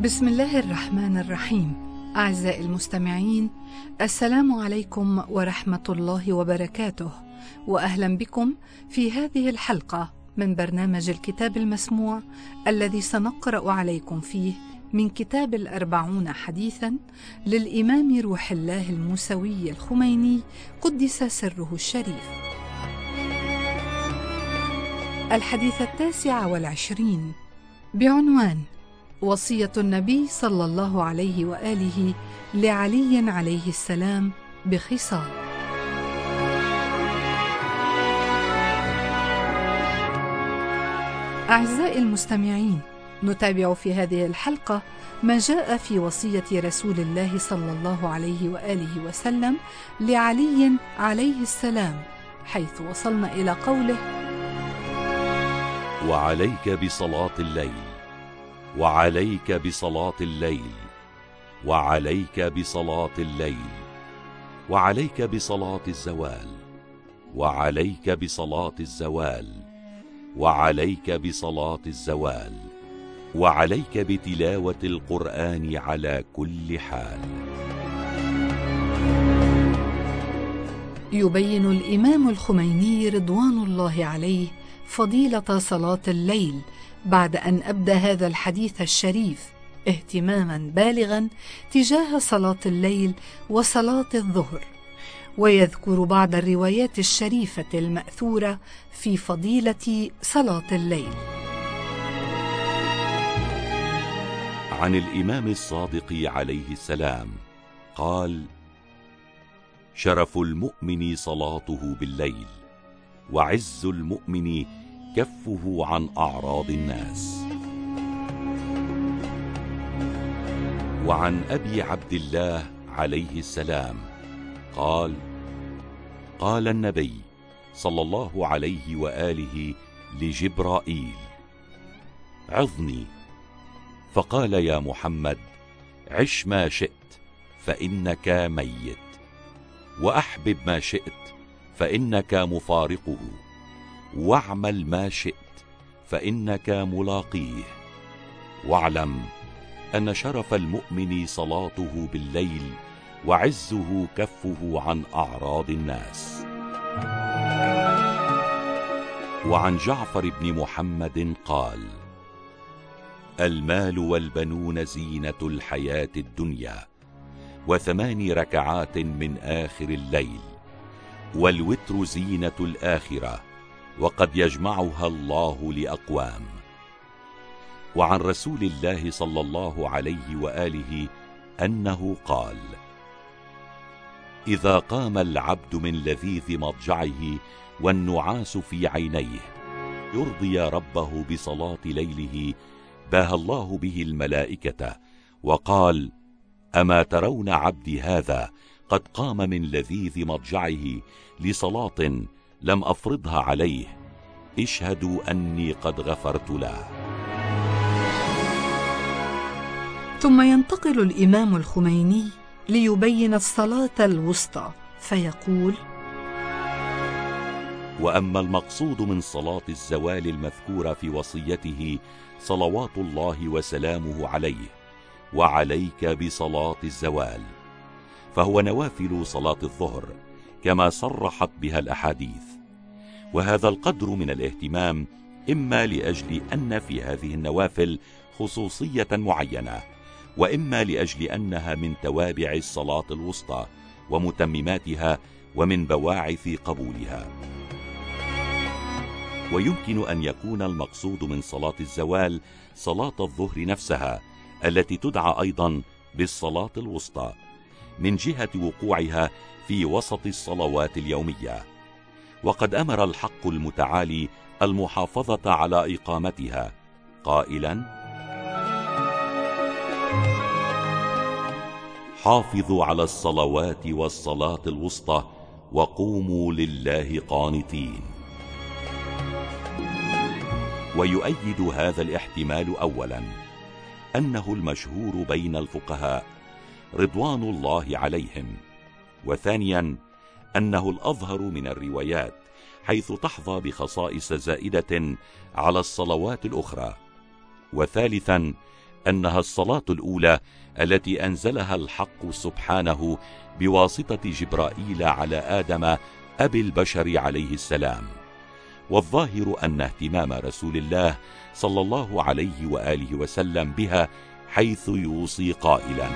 بسم الله الرحمن الرحيم. أعزائي المستمعين، السلام عليكم ورحمة الله وبركاته، وأهلا بكم في هذه الحلقة من برنامج الكتاب المسموع الذي سنقرأ عليكم فيه من كتاب 40 حديثا للإمام روح الله الموسوي الخميني قدس سره الشريف. الحديث 29 بعنوان وصية النبي صلى الله عليه وآله لعلي عليه السلام بخصال. أعزائي المستمعين، نتابع في هذه الحلقة ما جاء في وصية رسول الله صلى الله عليه وآله وسلم لعلي عليه السلام، حيث وصلنا إلى قوله: وعليك بصلاة الليل، وعليك بصلاة الليل، وعليك بصلاة الليل، وعليك بصلاة الزوال، وعليك بصلاة الزوال، وعليك بصلاة الزوال، وعليك بتلاوة القرآن على كل حال. يبين الإمام الخميني رضوان الله عليه فضيلة صلاة الليل بعد أن أبدى هذا الحديث الشريف اهتماما بالغا تجاه صلاة الليل وصلاة الظهر، ويذكر بعض الروايات الشريفة المأثورة في فضيلة صلاة الليل. عن الإمام الصادق عليه السلام قال: شرف المؤمن صلاته بالليل، وعز المؤمن كفه عن أعراض الناس. وعن أبي عبد الله عليه السلام قال: قال النبي صلى الله عليه وآله لجبرائيل: عظني. فقال: يا محمد، عش ما شئت فإنك ميت، وأحبب ما شئت فإنك مفارقه، واعمل ما شئت فإنك ملاقيه، واعلم أن شرف المؤمن صلاته بالليل، وعزه كفه عن أعراض الناس. وعن جعفر بن محمد قال: المال والبنون زينة الحياة الدنيا، و8 ركعات من آخر الليل، والوتر زينة الآخرة، وقد يجمعها الله لأقوام. وعن رسول الله صلى الله عليه وآله أنه قال: إذا قام العبد من لذيذ مضجعه والنعاس في عينيه يرضي ربه بصلاة ليله، باهى الله به الملائكة وقال: أما ترون عبدي هذا قد قام من لذيذ مضجعه لصلاة لم أفرضها عليه، اشهدوا أني قد غفرت له. ثم ينتقل الإمام الخميني ليبين الصلاة الوسطى فيقول: وأما المقصود من صلاة الزوال المذكورة في وصيته صلوات الله وسلامه عليه: وعليك بصلاة الزوال، فهو نوافل صلاة الظهر كما صرحت بها الأحاديث. وهذا القدر من الاهتمام إما لأجل أن في هذه النوافل خصوصية معينة، وإما لأجل أنها من توابع الصلاة الوسطى ومتمماتها ومن بواعث قبولها. ويمكن أن يكون المقصود من صلاة الزوال صلاة الظهر نفسها، التي تدعى أيضا بالصلاة الوسطى من جهة وقوعها في وسط الصلوات اليومية. وقد أمر الحق المتعالي المحافظة على إقامتها قائلا: حافظوا على الصلوات والصلاة الوسطى وقوموا لله قانتين. ويؤيد هذا الاحتمال أولا أنه المشهور بين الفقهاء رضوان الله عليهم، وثانيا أنه الأظهر من الروايات، حيث تحظى بخصائص زائدة على الصلوات الأخرى، وثالثا أنها الصلاة الأولى التي أنزلها الحق سبحانه بواسطة جبرائيل على آدم أبي البشر عليه السلام. والظاهر أن اهتمام رسول الله صلى الله عليه وآله وسلم بها، حيث يوصي قائلا: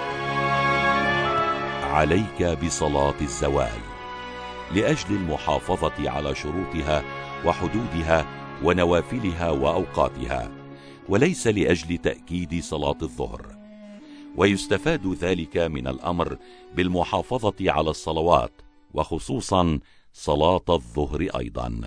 عليك بصلاة الزوال، لأجل المحافظة على شروطها وحدودها ونوافلها وأوقاتها، وليس لأجل تأكيد صلاة الظهر. ويستفاد ذلك من الأمر بالمحافظة على الصلوات، وخصوصا صلاة الظهر أيضا.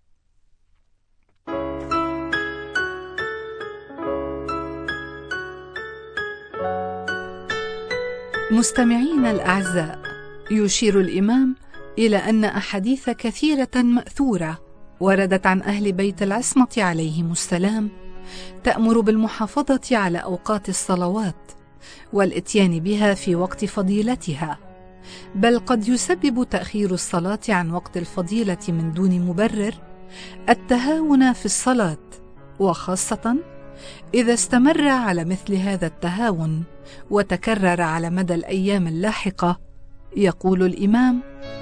مستمعين الأعزاء، يشير الإمام إلى أن أحاديث كثيرة مأثورة وردت عن أهل بيت العصمة عليهم السلام تأمر بالمحافظة على أوقات الصلوات والإتيان بها في وقت فضيلتها، بل قد يسبب تأخير الصلاة عن وقت الفضيلة من دون مبرر التهاون في الصلاة، وخاصة إذا استمر على مثل هذا التهاون وتكرر على مدى الأيام اللاحقة. يقول الإمام: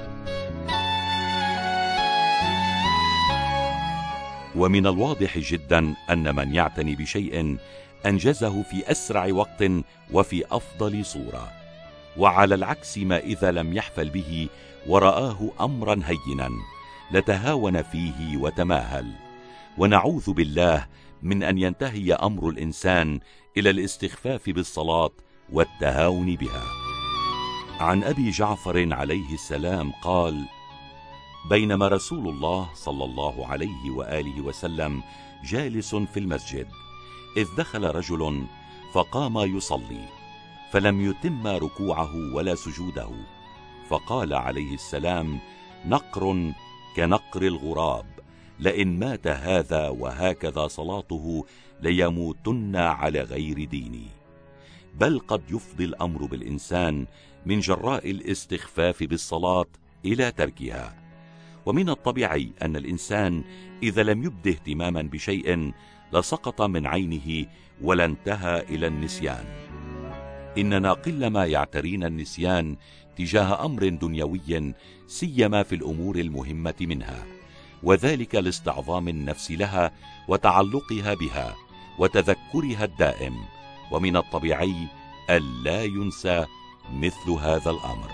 ومن الواضح جدا أن من يعتني بشيء أنجزه في أسرع وقت وفي أفضل صورة، وعلى العكس ما إذا لم يحفل به ورآه أمرا هينا لتهاون فيه وتماهل. ونعوذ بالله من أن ينتهي أمر الإنسان إلى الاستخفاف بالصلاة والتهاون بها. عن أبي جعفر عليه السلام قال: بينما رسول الله صلى الله عليه وآله وسلم جالس في المسجد، إذ دخل رجل فقام يصلي، فلم يتم ركوعه ولا سجوده، فقال عليه السلام: نقر كنقر الغراب، لئن مات هذا وهكذا صلاته ليموتن على غير ديني. بل قد يفضي الأمر بالإنسان من جراء الاستخفاف بالصلاة إلى تركها. ومن الطبيعي أن الإنسان إذا لم يبده اهتماما بشيء لسقط من عينه ولانتهى إلى النسيان. إننا قلما يعترينا النسيان تجاه أمر دنيوي، سيما في الأمور المهمة منها، وذلك لاستعظام النفس لها وتعلقها بها وتذكرها الدائم. ومن الطبيعي ألا ينسى مثل هذا الأمر.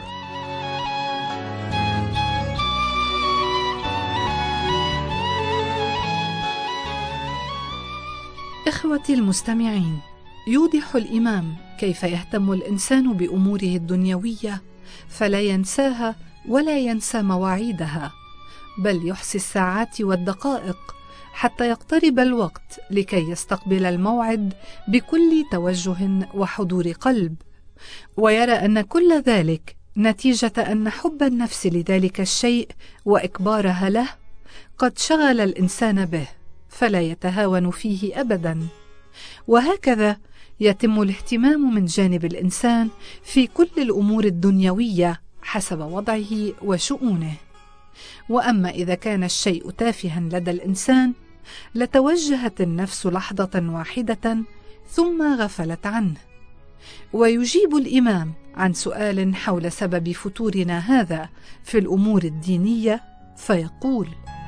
إخوتي المستمعين، يوضح الإمام كيف يهتم الإنسان بأموره الدنيوية فلا ينساها ولا ينسى مواعيدها، بل يحصي الساعات والدقائق حتى يقترب الوقت لكي يستقبل الموعد بكل توجه وحضور قلب، ويرى أن كل ذلك نتيجة أن حب النفس لذلك الشيء وإكبارها له قد شغل الإنسان به، فلا يتهاون فيه أبدا. وهكذا يتم الاهتمام من جانب الإنسان في كل الأمور الدنيوية حسب وضعه وشؤونه. وأما إذا كان الشيء تافها لدى الإنسان لتوجهت النفس لحظة واحدة ثم غفلت عنه. ويجيب الإمام عن سؤال حول سبب فتورنا هذا في الأمور الدينية فيقول: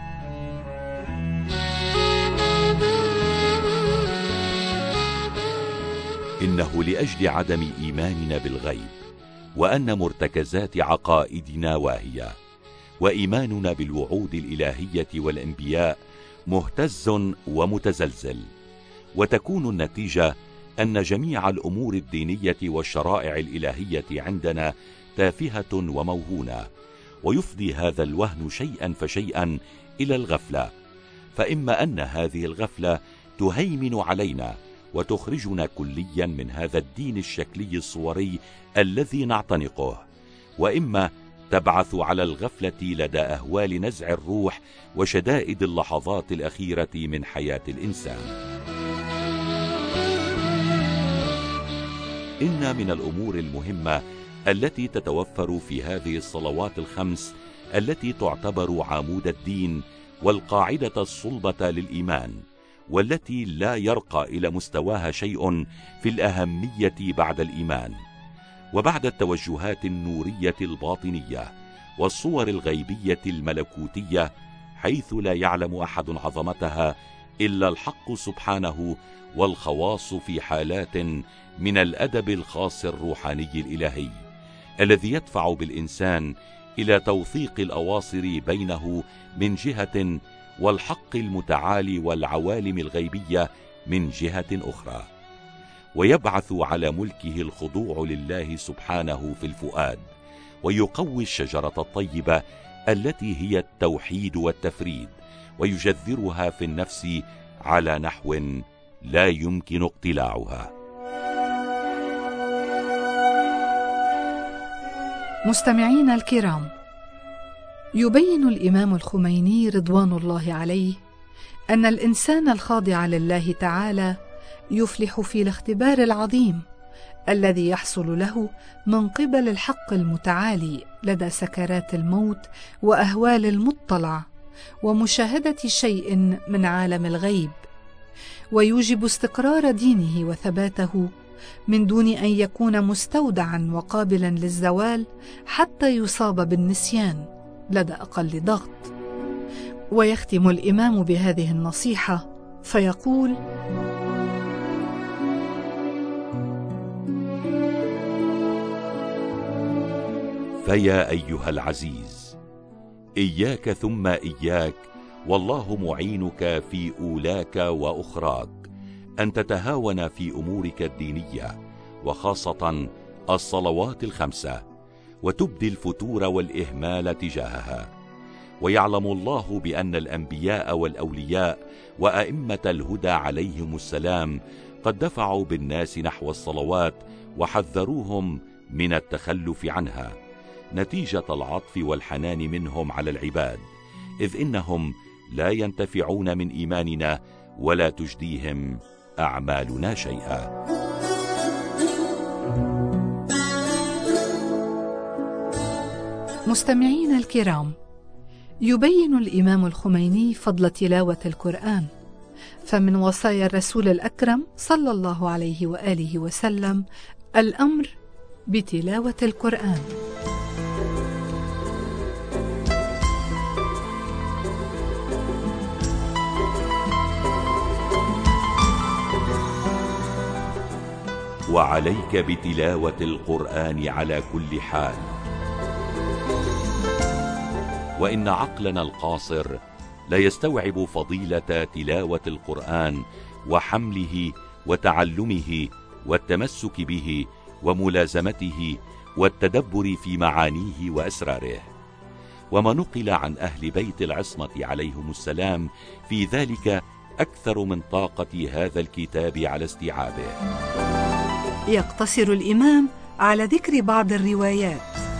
إنه لأجل عدم إيماننا بالغيب، وأن مرتكزات عقائدنا واهية، وإيماننا بالوعود الإلهية والأنبياء مهتز ومتزلزل، وتكون النتيجة أن جميع الأمور الدينية والشرائع الإلهية عندنا تافهة وموهونة، ويفضي هذا الوهن شيئا فشيئا إلى الغفلة. فإما أن هذه الغفلة تهيمن علينا وتخرجنا كليا من هذا الدين الشكلي الصوري الذي نعتنقه، وإما تبعث على الغفلة لدى أهوال نزع الروح وشدائد اللحظات الأخيرة من حياة الإنسان. إن من الأمور المهمة التي تتوفر في هذه الصلوات الخمس التي تعتبر عمود الدين والقاعدة الصلبة للإيمان، والتي لا يرقى إلى مستواها شيء في الأهمية بعد الإيمان، وبعد التوجهات النورية الباطنية والصور الغيبية الملكوتية، حيث لا يعلم أحد عظمتها إلا الحق سبحانه والخواص في حالات من الأدب الخاص الروحاني الإلهي الذي يدفع بالإنسان إلى توثيق الأواصر بينه من جهة والحق المتعالي والعوالم الغيبية من جهة أخرى، ويبعث على ملكه الخضوع لله سبحانه في الفؤاد، ويقوي الشجرة الطيبة التي هي التوحيد والتفريد، ويجذرها في النفس على نحو لا يمكن اقتلاعها. مستمعينا الكرام، يبين الإمام الخميني رضوان الله عليه أن الإنسان الخاضع لله تعالى يفلح في الاختبار العظيم الذي يحصل له من قبل الحق المتعالي لدى سكرات الموت وأهوال المطلع ومشاهدة شيء من عالم الغيب، ويوجب استقرار دينه وثباته من دون أن يكون مستودعا وقابلا للزوال حتى يصاب بالنسيان لدى أقل ضغط. ويختم الإمام بهذه النصيحة فيقول: فيا أيها العزيز، إياك ثم إياك والله معينك في أولاك وأخراك أن تتهاون في أمورك الدينية، وخاصة الصلوات الخمسة، وتبدي الفتور والإهمال تجاهها. ويعلم الله بأن الأنبياء والأولياء وأئمة الهدى عليهم السلام قد دفعوا بالناس نحو الصلوات وحذروهم من التخلف عنها، نتيجة العطف والحنان منهم على العباد، إذ إنهم لا ينتفعون من إيماننا ولا تجديهم أعمالنا شيئا. مستمعين الكرام، يبين الإمام الخميني فضل تلاوة القرآن، فمن وصايا الرسول الأكرم صلى الله عليه وآله وسلم الأمر بتلاوة القرآن. وعليك بتلاوة القرآن على كل حال، وإن عقلنا القاصر لا يستوعب فضيلة تلاوة القرآن وحمله وتعلمه والتمسك به وملازمته والتدبر في معانيه وأسراره. وما نقل عن أهل بيت العصمة عليهم السلام في ذلك أكثر من طاقة هذا الكتاب على استيعابه. يقتصر الإمام على ذكر بعض الروايات.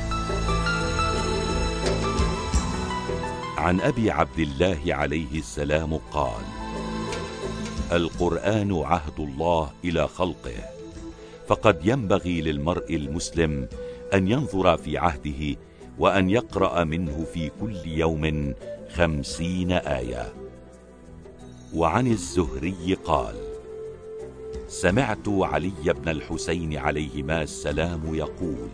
عن أبي عبد الله عليه السلام قال: القرآن عهد الله إلى خلقه، فقد ينبغي للمرء المسلم أن ينظر في عهده وأن يقرأ منه في كل يوم 50 آية. وعن الزهري قال: سمعت علي بن الحسين عليهما السلام يقول: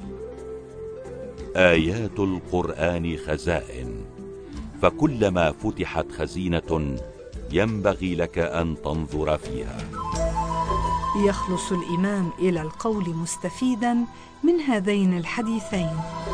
آيات القرآن خزائن، فكلما فتحت خزينة ينبغي لك أن تنظر فيها. يخلص الإمام إلى القول مستفيدا من هذين الحديثين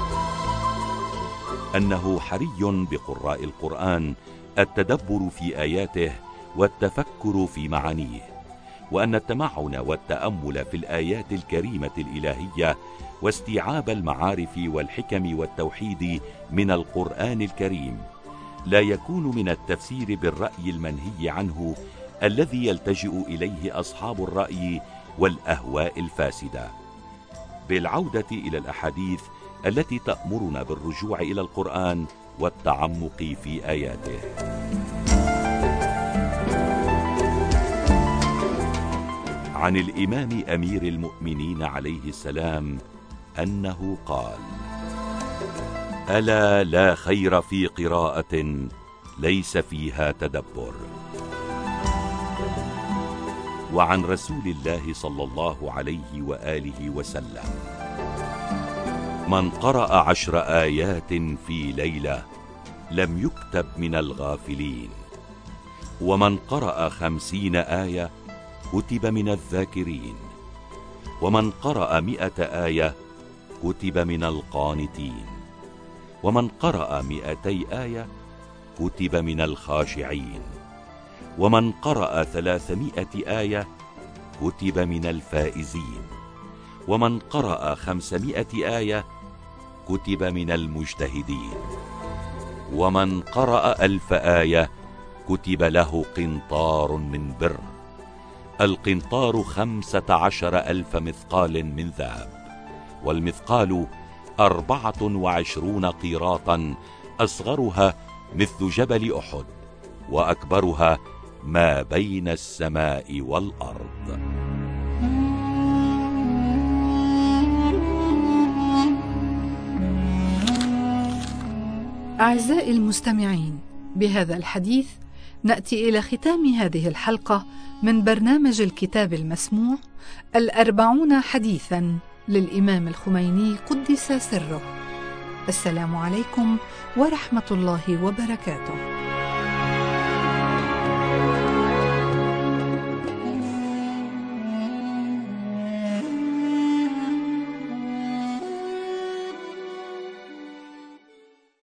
أنه حري بقراء القرآن التدبر في آياته والتفكر في معانيه، وأن التمعن والتأمل في الآيات الكريمة الإلهية واستيعاب المعارف والحكم والتوحيد من القرآن الكريم لا يكون من التفسير بالرأي المنهي عنه الذي يلتجئ إليه أصحاب الرأي والأهواء الفاسدة، بالعودة إلى الأحاديث التي تأمرنا بالرجوع إلى القرآن والتعمق في آياته. عن الإمام أمير المؤمنين عليه السلام أنه قال: ألا لا خير في قراءة ليس فيها تدبر. وعن رسول الله صلى الله عليه وآله وسلم: من قرأ 10 آيات في ليلة لم يكتب من الغافلين، ومن قرأ 50 آية كتب من الذاكرين، ومن قرأ 100 آية كتب من القانتين، ومن قرأ 200 آية كتب من الخاشعين، ومن قرأ 300 آية كتب من الفائزين، ومن قرأ 500 آية كتب من المجتهدين، ومن قرأ 1000 آية كتب له قنطار من بر. القنطار 15,000 مثقال من ذهب، والمثقال 24 قيراطا، أصغرها مثل جبل أحد، وأكبرها ما بين السماء والأرض. أعزائي المستمعين، بهذا الحديث نأتي إلى ختام هذه الحلقة من برنامج الكتاب المسموع 40 حديثا للإمام الخميني قدس سره. السلام عليكم ورحمة الله وبركاته.